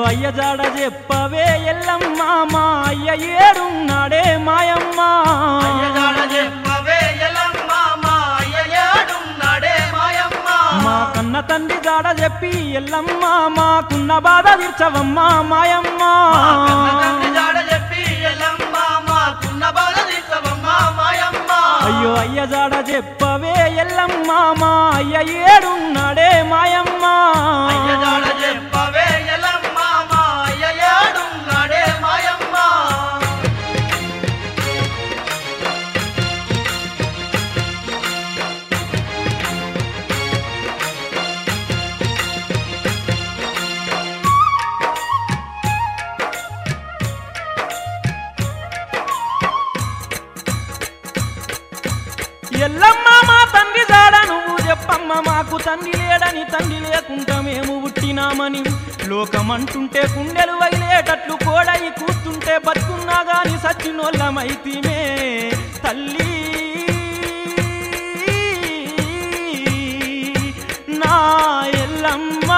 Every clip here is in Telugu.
అయ్య జాడ చెప్పవే ఎల్లమ్మ మా అయ్య ఏడున్నాడే మాయమ్మ అయ్య జాడ చెప్పవే ఎల్లమ్మ మా అయ్య ఏడున్నాడే మాయమ్మ మా కన్న తండ్రి జాడ చెప్పి ఎల్లమ్మ మాకున్న బాధ తీర్చవమ్మ మాయమ్మ మా కన్న తండ్రి జాడ చెప్పి ఎల్లమ్మ మాకున్న బాధ తీర్చవమ్మ మాయమ్మ అయ్యో అయ్య జాడ చెప్పవే ఎల్లమ్మ మా అయ్య ఏడున్నాడే మాయమ్మ అయ్య జాడ చెప్పవే ఎల్లమ్మ మా అయ్య ఏడున్నాడే మాయమ్మ ఎల్లమ్మ మా తండ్రి జాడ నువ్వు చెప్పమ్మ మాకు తండ్రి లేడని తండ్రి లేకుండా మేము పుట్టినామని లోకమంటుంటే కుండెలు వగిలేటట్లు కోడయి కూస్తుంటే బతుకున్నా గాని సచ్చినోళ్ళమైతిమే తల్లి నా ఎల్లమ్మ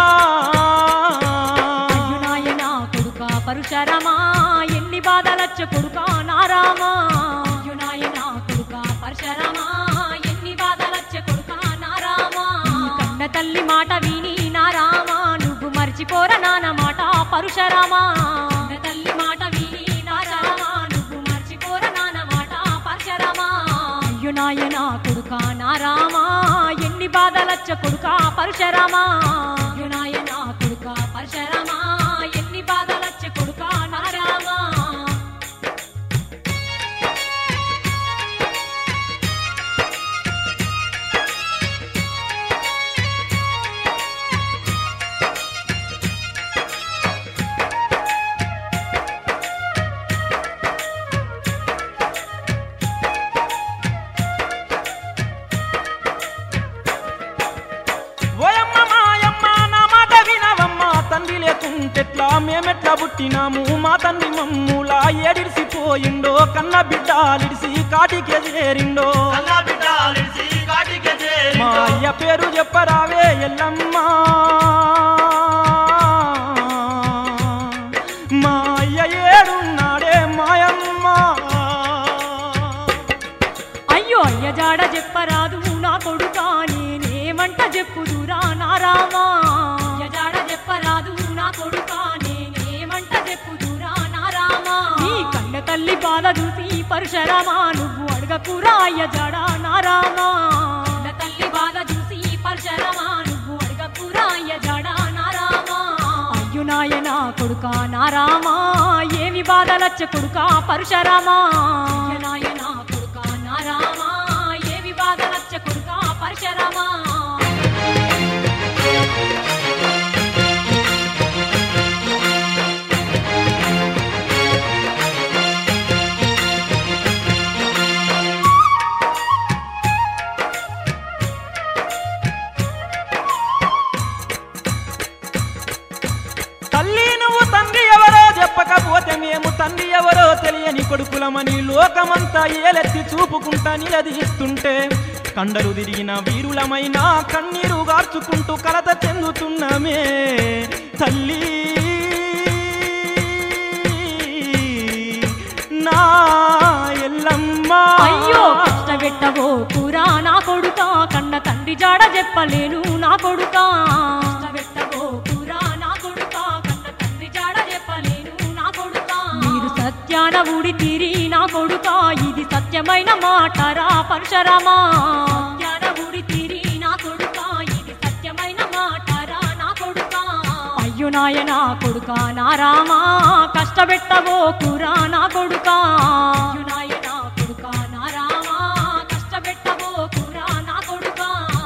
అయ్యునాయనా కొడుకా పరుశరమా ఎన్ని బాధలచ్చ కొడుకా నారామా అయ్యునాయనా కొడుకా పరశరమా ఎన్ని బాధలచ్చ కొడుకా నారామా కన్న తల్లి మాట విని నారామా నువ్వు మర్చిపోర నాన్న మాట పరుశరమా కన్న తల్లి మాట విని నారామా నువ్వు మర్చిపోర నాన్న మాట పరశరమా అయ్యునాయనా కొడుకా నారామా ఎన్ని బాధలచ్చ కొడుకా పరశరమా అయ్యునాయనా కొడుకా పరశరమా ఎన్ని బాధలచ్చ కొడుకా నారామా ఓయమ్మ మాయమ్మ నా మాట వినవమ్మ తండ్రి లేకుంటెట్లా మేమెట్లా పుట్టినాము మా తండ్రి మమ్ములా ఏడిసిపోయిండో కన్న బిడ్డాలిడిసి కాటికే చేరిండో కన్న బిడ్డాలిసి కాటికే చేరిండో మా అయ్య పేరు చెప్పరావే ఎల్లమ్మ మా అయ్య ఏడున్నాడే మాయమ్మ అయ్యో అయ్య జాడ చెప్పరాదు నా కొడుకా నేనేమంట చెప్పుదురా నారామా అయ్య జాడ చెప్పరాదు నా కొడుకా నేనేమంట చెప్పుదురా నారామా నీ కన్న తల్లి బాధ చూసి పరశరమా నువ్వు అడగకురా అయ్య జాడ నారామా కన్న తల్లి బాధ చూసి పరశరమా నువ్వు అడగకురా అయ్య జాడ నారామా అయ్యునాయనా కొడుకా నారామా ఏమి బాధలచ్చ కొడుకా పరశరమా అయ్యనాయనా కొడుకా నారామా ఏమి బాధలచ్చ కొడుకా పరశరమా తల్లి నువ్వు తండ్రి ఎవరో చెప్పకపోతే మేము తండ్రి ఎవరో తెలియని కొడుకులమని లోకమంతా ఏలెత్తి చూపుకుంటా నిలదీస్తుంటే కండలు తిరిగిన వీరులమైన కన్నీరు గార్చుకుంటూ కలత చెందుతున్నామే తల్లి నా ఎల్లమ్మ అయ్యో కష్టపెట్టవో కూరా నా కొడుకా కన్న తండ్రి జాడ చెప్పలేను నా కొడుకా కష్టపెట్టవో కూరా నా కొడుకా కన్న తండ్రి జాడ చెప్పలేను నా కొడుకా మీరు సత్యాన ఊడి తీరి నా కొడుకా ఇది సత్యమైన మాటరా పరశరమా సత్యాన ఊడి తీరి నా కొడుకా ఇది సత్యమైన మాటరా నా కొడుకా అయ్యునాయనా కొడుకా నారామా కష్టపెట్టవో కూరా నా కొడుకా అయ్యునాయనా కొడుకా నారామా కష్టపెట్టవో కూరా నా కొడుకా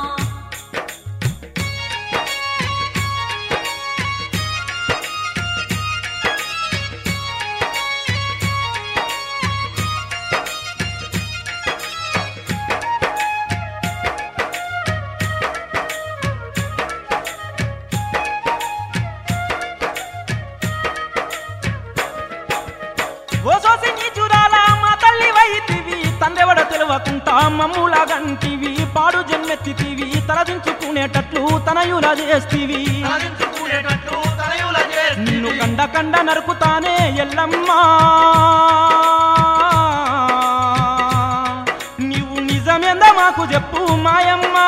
ఓ సోసి నీ చూడాలా మా తల్లి వైతివి తండ్రెవడ తెలవకుంటా మమ్ములా గంటివి పాడు జన్మెత్తితివి తలదించుకునేటట్లు తనయుల చేస్తివి తలదించుకునేటట్లు తనయుల చేస్తివి నిన్ను కండ కండ నరుకుతానే ఎల్లమ్మా నీవు నిజమేంద మాకు చెప్పు మాయమ్మా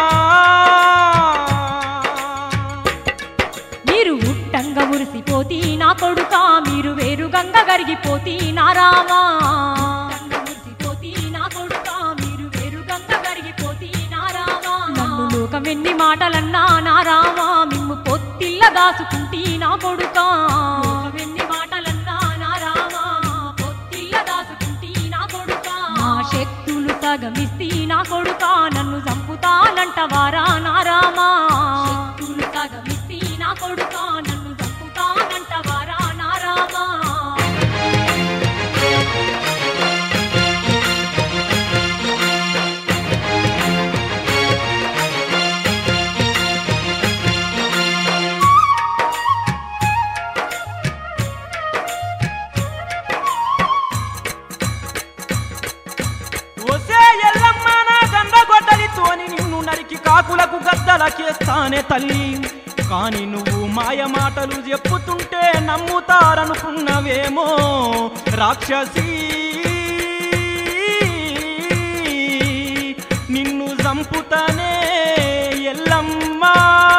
మీరు ఉట్టంగ ఉరిసిపోతి నా కొడుకా మీరు వేరు గంగ గరిగిపోతి నా రామా ఉరిసిపోతి నా కొడుకా మీరు వేరు గంగ గరిగిపోతి నా రామా నన్ను లోకమెన్ని మాటలన్నా నా రామా మిమ్ము పొత్తిల్ల దాసుకుంటి నా కొడుకా లోకమెన్ని మాటలన్నా నా రామా పొత్తిల్ల దాసుకుంటి నా కొడుకా నా శక్తులు సగమిస్తి నా కొడుకా నన్ను చంపుతానంటవారా నా రామా శక్తులు సగమిస్తి నా కొడుకా నన్ను చంపుతానంటవారా నా రామా ఒసే ఎల్లమ్మ నా గండగొడ్డలితోని నిన్ను నరికి కాకులకు గద్దలకేస్తానే తల్లి కాని నువ్వు మాయ మాటలు చెప్పుతుంటే నమ్ముతారనుకున్నవేమో రాక్షసి నిన్ను చంపుతానే ఎల్లమ్మా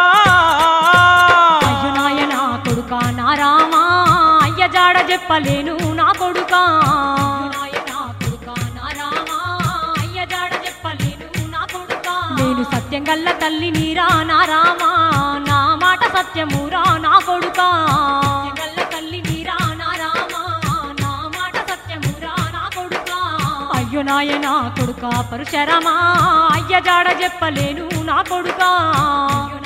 అయ్యో నాయనా కొడుకా నా రామా అయ్య జాడ చెప్పలేను నా కొడుకా నాయనా కొడుకా నా రామా అయ్య జాడ చెప్పలేను నా కొడుకా నేను సత్యం గల్ల తల్లి నీరా నా రామా నా మాట సత్యమురా నా కొడుకా సత్యం గల్ల తల్లి నీరా నా రామా నా మాట సత్యమురా నా కొడుకా అయ్యో నాయనా కొడుకా పరశురామా అయ్య జాడ చెప్పలేను నా కొడుకా